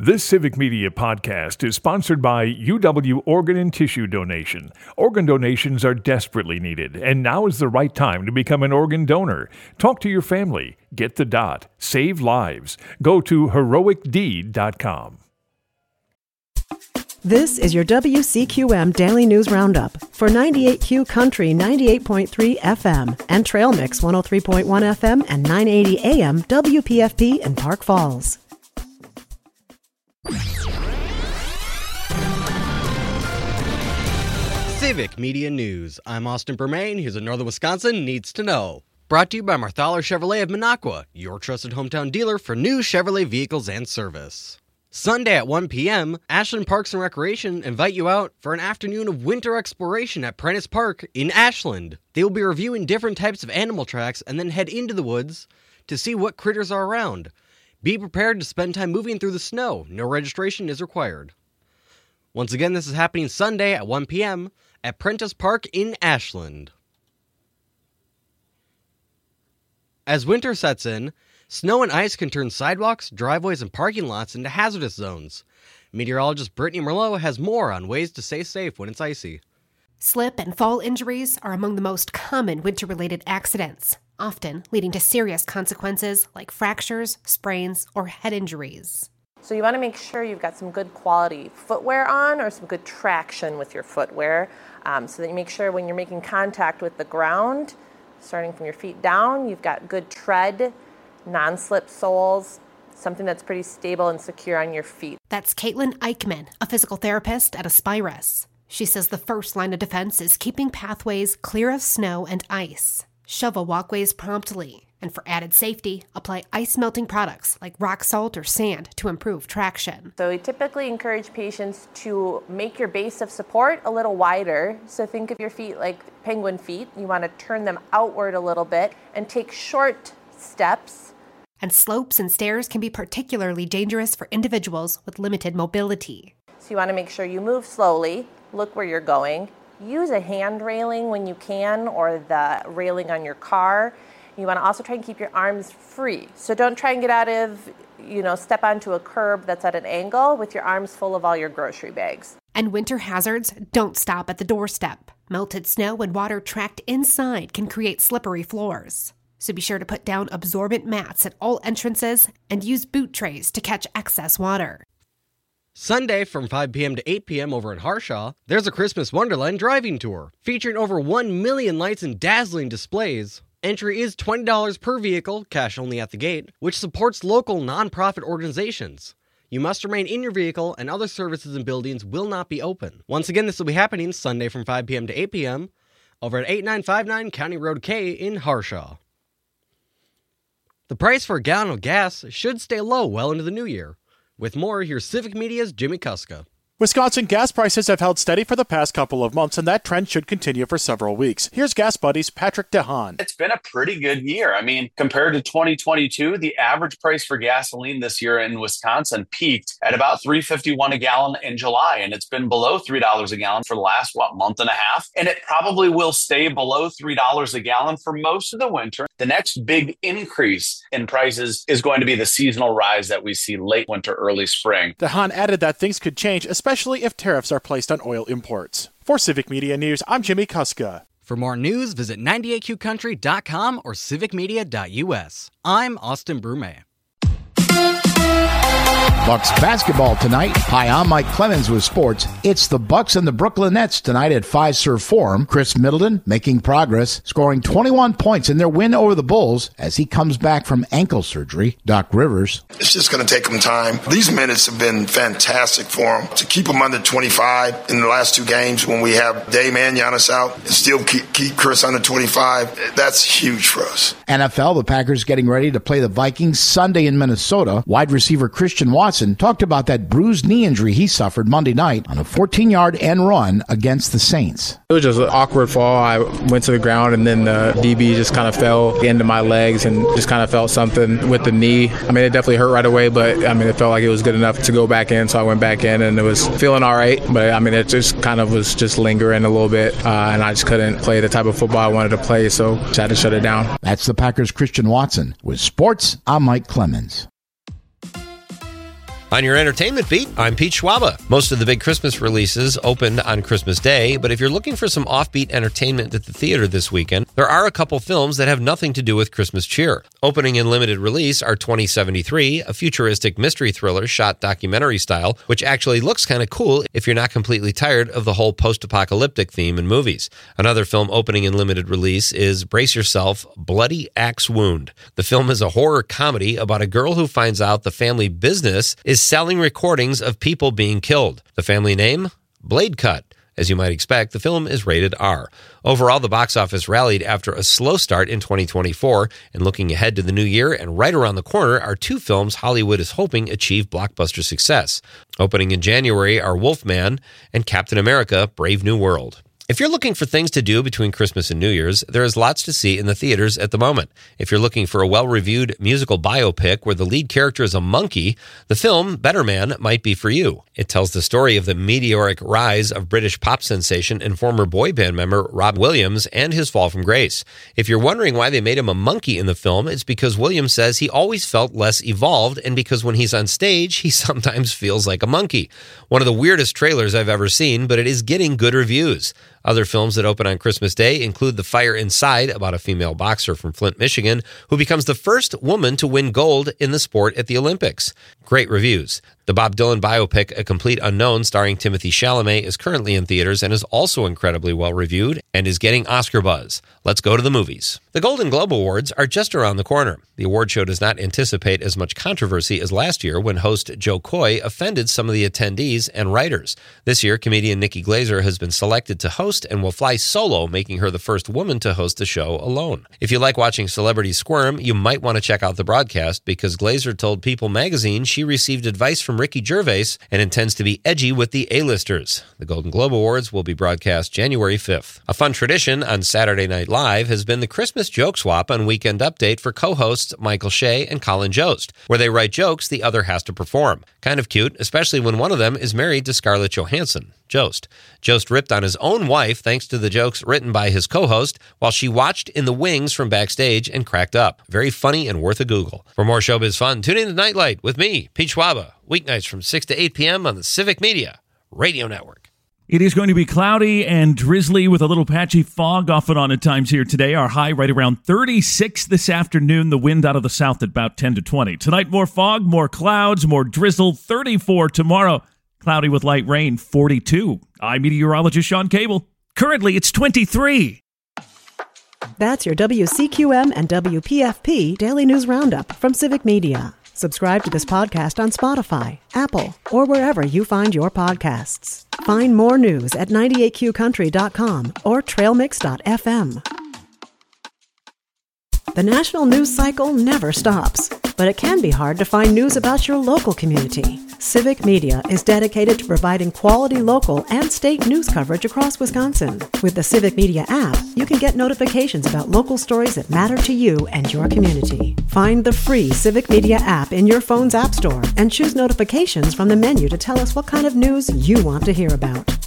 This Civic Media podcast is sponsored by UW Organ and Tissue Donation. Organ donations are desperately needed, and now is the right time to become an organ donor. Talk to your family. Get the dot. Save lives. Go to heroicdeed.com. This is your WCQM Daily News Roundup for 98Q Country 98.3 FM and Trail Mix 103.1 FM and 980 AM WPFP in Park Falls. Civic Media News. I'm Austin Bermain. Here's what Northern Wisconsin needs to know. Brought to you by Marthaler Chevrolet of Minocqua, your trusted hometown dealer for new Chevrolet vehicles and service. Sunday at 1 p.m., Ashland Parks and Recreation invite you out for an afternoon of winter exploration at Prentice Park in Ashland. They will be reviewing different types of animal tracks and then head into the woods to see what critters are around. Be prepared to spend time moving through the snow. No registration is required. Once again, this is happening Sunday at 1 p.m. at Prentice Park in Ashland. As winter sets in, snow and ice can turn sidewalks, driveways, and parking lots into hazardous zones. Meteorologist Brittany Merlot has more on ways to stay safe when it's icy. Slip and fall injuries are among the most common winter-related accidents, often leading to serious consequences like fractures, sprains, or head injuries. So you want to make sure you've got some good quality footwear on or some good traction with your footwear so that you make sure when you're making contact with the ground, starting from your feet down, you've got good tread, non-slip soles, something that's pretty stable and secure on your feet. That's Caitlin Eichman, a physical therapist at Aspirus. She says the first line of defense is keeping pathways clear of snow and ice. Shovel walkways promptly, and for added safety, apply ice-melting products like rock salt or sand to improve traction. So we typically encourage patients to make your base of support a little wider. So think of your feet like penguin feet. You want to turn them outward a little bit and take short steps. And slopes and stairs can be particularly dangerous for individuals with limited mobility. So you want to make sure you move slowly, look where you're going, use a hand railing when you can or the railing on your car. You want to also try and keep your arms free. So don't try and get out of, step onto a curb that's at an angle with your arms full of all your grocery bags. And winter hazards don't stop at the doorstep. Melted snow and water trapped inside can create slippery floors. So be sure to put down absorbent mats at all entrances and use boot trays to catch excess water. Sunday from 5 p.m. to 8 p.m. over in Harshaw, there's a Christmas Wonderland driving tour featuring over 1 million lights and dazzling displays. Entry is $20 per vehicle, cash only at the gate, which supports local nonprofit organizations. You must remain in your vehicle and other services and buildings will not be open. Once again, this will be happening Sunday from 5 p.m. to 8 p.m. over at 8959 County Road K in Harshaw. The price for a gallon of gas should stay low well into the new year. With more, here's Civic Media's Jimmy Kuska. Wisconsin gas prices have held steady for the past couple of months, and that trend should continue for several weeks. Here's Gas Buddy's Patrick DeHaan. It's been a pretty good year. I mean, compared to 2022, the average price for gasoline this year in Wisconsin peaked at about $3.51 a gallon in July, and it's been below $3 a gallon for the last, month and a half. And it probably will stay below $3 a gallon for most of the winter. The next big increase in prices is going to be the seasonal rise that we see late winter, early spring. DeHaan added that things could change, especially if tariffs are placed on oil imports. For Civic Media News, I'm Jimmy Kuska. For more news, visit 98qcountry.com or civicmedia.us. I'm Austin Brume. Bucks basketball tonight. Hi, I'm Mike Clemens with sports. It's the Bucks and the Brooklyn Nets tonight at Fiserv Forum. Chris Middleton making progress, scoring 21 points in their win over the Bulls as he comes back from ankle surgery. Doc Rivers. It's just going to take them time. These minutes have been fantastic for them. To keep them under 25 in the last two games when we have Dame and Giannis out and still keep Chris under 25, that's huge for us. NFL, the Packers getting ready to play the Vikings Sunday in Minnesota. Wide receiver Christian Watson talked about that bruised knee injury he suffered Monday night on a 14-yard end run against the Saints. It was just an awkward fall. I went to the ground and then the DB just kind of fell into my legs and just kind of felt something with the knee. I mean, it definitely hurt right away, but it felt like it was good enough to go back in, so I went back in and it was feeling all right. But it just kind of was just lingering a little bit, and I just couldn't play the type of football I wanted to play, so just had to shut it down. That's the Packers' Christian Watson. With sports, I'm Mike Clemens. On your entertainment beat, I'm Pete Schwaba. Most of the big Christmas releases opened on Christmas Day, but if you're looking for some offbeat entertainment at the theater this weekend, there are a couple films that have nothing to do with Christmas cheer. Opening in limited release are 2073, a futuristic mystery thriller shot documentary style, which actually looks kind of cool if you're not completely tired of the whole post-apocalyptic theme in movies. Another film opening in limited release is, brace yourself, Bloody Axe Wound. The film is a horror comedy about a girl who finds out the family business is selling recordings of people being killed. The family name? Blade Cut. As you might expect, the film is rated R. Overall, the box office rallied after a slow start in 2024, and looking ahead to the new year and right around the corner are two films Hollywood is hoping achieve blockbuster success. Opening in January are Wolfman and Captain America: Brave New World. If you're looking for things to do between Christmas and New Year's, there is lots to see in the theaters at the moment. If you're looking for a well-reviewed musical biopic where the lead character is a monkey, the film Better Man might be for you. It tells the story of the meteoric rise of British pop sensation and former boy band member Rob Williams and his fall from grace. If you're wondering why they made him a monkey in the film, it's because Williams says he always felt less evolved, and because when he's on stage, he sometimes feels like a monkey. One of the weirdest trailers I've ever seen, but it is getting good reviews. Other films that open on Christmas Day include The Fire Inside, about a female boxer from Flint, Michigan, who becomes the first woman to win gold in the sport at the Olympics. Great reviews. The Bob Dylan biopic, A Complete Unknown, starring Timothée Chalamet, is currently in theaters and is also incredibly well-reviewed and is getting Oscar buzz. Let's go to the movies. The Golden Globe Awards are just around the corner. The award show does not anticipate as much controversy as last year when host Joe Coy offended some of the attendees and writers. This year, comedian Nikki Glaser has been selected to host and will fly solo, making her the first woman to host the show alone. If you like watching celebrities squirm, you might want to check out the broadcast because Glaser told People magazine she received advice from Ricky Gervais and intends to be edgy with the A-listers. The Golden Globe Awards will be broadcast January 5th. A fun tradition on Saturday Night Live has been the Christmas joke swap on Weekend Update for co-hosts Michael Shea and Colin Jost, where they write jokes the other has to perform. Kind of cute, especially when one of them is married to Scarlett Johansson. Jost ripped on his own wife thanks to the jokes written by his co-host while she watched in the wings from backstage and cracked up. Very funny and worth a Google. For more showbiz fun, tune in to Nightlight with me, Pete Schwaba, weeknights from 6 to 8 p.m. on the Civic Media Radio Network. It is going to be cloudy and drizzly with a little patchy fog off and on at times here today. Our high right around 36 this afternoon. The wind out of the south at about 10 to 20. Tonight, more fog, more clouds, more drizzle. 34 tomorrow. Cloudy with light rain, 42. I'm meteorologist Sean Cable. Currently, it's 23. That's your WCQM and WPFP Daily News Roundup from Civic Media. Subscribe to this podcast on Spotify, Apple, or wherever you find your podcasts. Find more news at 98qcountry.com or trailmix.fm. The national news cycle never stops, but it can be hard to find news about your local community. Civic Media is dedicated to providing quality local and state news coverage across Wisconsin. With the Civic Media app, you can get notifications about local stories that matter to you and your community. Find the free Civic Media app in your phone's app store and choose notifications from the menu to tell us what kind of news you want to hear about.